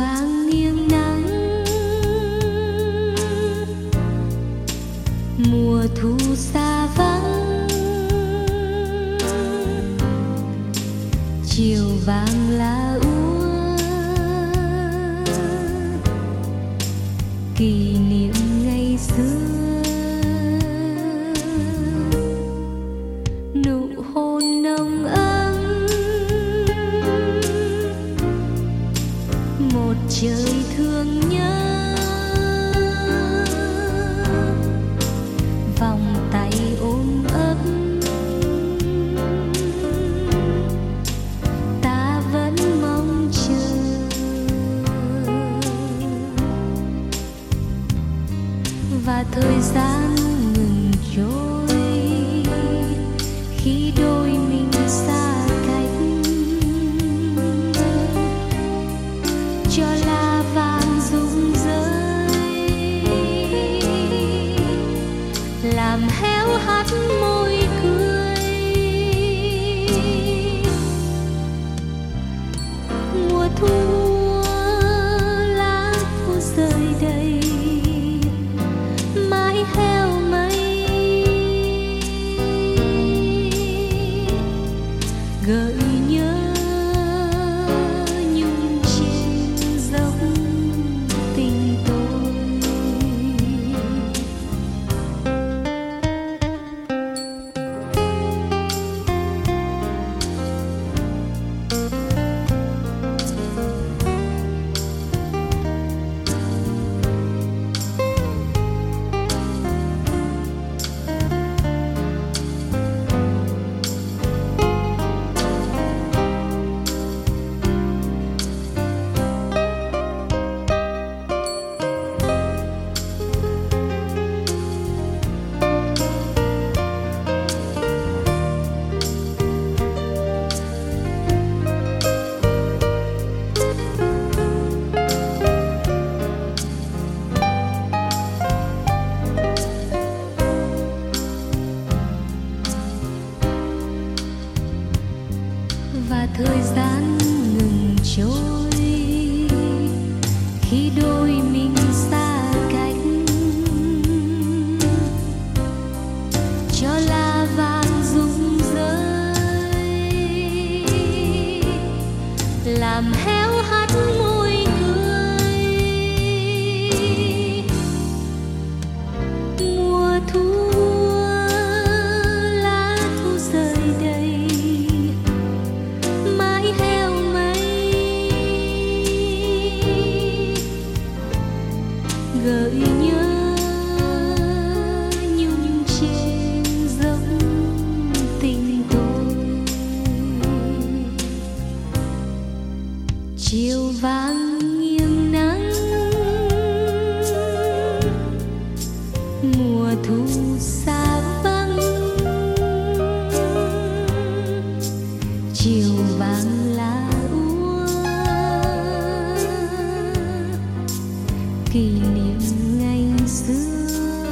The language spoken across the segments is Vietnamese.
vàng nghiêng nắng, mùa thu xa vắng, chiều vàng lá úa, kỷ niệm ngày xưa. Nụ hôn nồng ấm, một trời thương nhớ, vòng tay ôm ấp, ta vẫn mong chờ. Và thời gian ngừng trôi khi đôi mình xa cách, cho lá vàng rụng rơi, làm héo hắt môi cười. Mùa thu lá thu rơi đầy, mái heo mây gợi nhớ nhung trên dốc tình tôi. Và thời gian ngừng trôi khi đôi mình xa cách, cho lá vàng rụng rơi, làm héo hắt môi cười. Mùa thu lá thu rơi đầy, mái heo mây gợi nhớ nhung trên dốc tình tôi. Chiều vàng nghiêng nắng, mùa thu xa vắng, chiều vàng lá úa, kỷ niệm ngày xưa.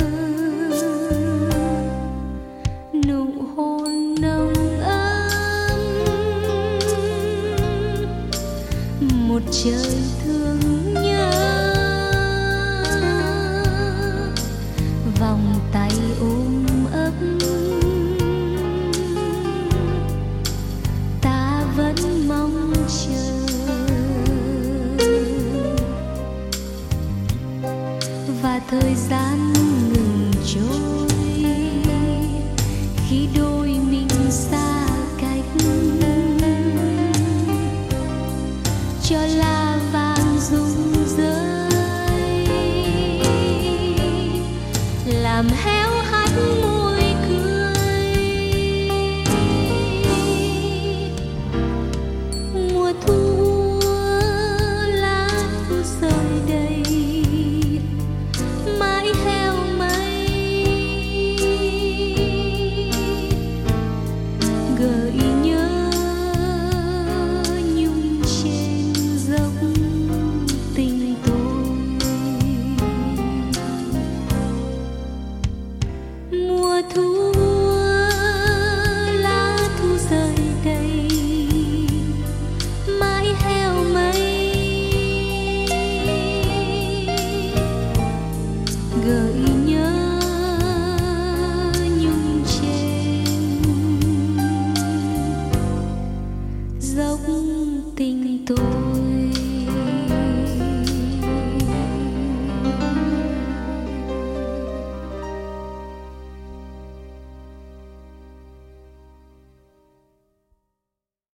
Nụ hôn nồng ấm, một trời thương nhớ, vòng tay ôm ấp, ta vẫn mong chờ. Và thời gian ngừng trôi khi đôi mình xa cách, cho lá vàng rụng rơi, làm héo hắt môi cười. Mùa thu lá thu rơi đầy, mái heo mây gợi nhớ nhung trên dốc tình tôi. Mùa thu